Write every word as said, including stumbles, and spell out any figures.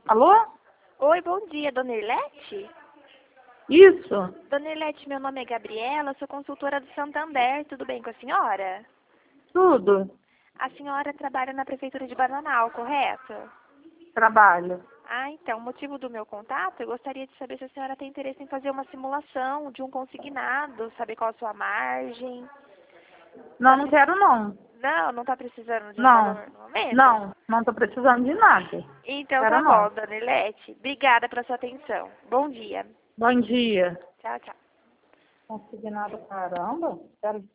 Alô? Oi, bom dia, dona Irlete? Isso. Dona Irlete, meu nome é Gabriela, sou consultora do Santander, tudo bem com a senhora? Tudo. A senhora trabalha na Prefeitura de Bananal, correto? Trabalho. Ah, então, o motivo do meu contato, eu gostaria de saber se a senhora tem interesse em fazer uma simulação de um consignado, saber qual a sua margem. Não, não quero não. Não, não está precisando de um Não. valor no momento? Não, não tô precisando de nada. Então Quero tá não. bom, dona Irlete. Obrigada pela sua atenção. Bom dia. Bom dia. Tchau, tchau. Consignado, caramba. Quero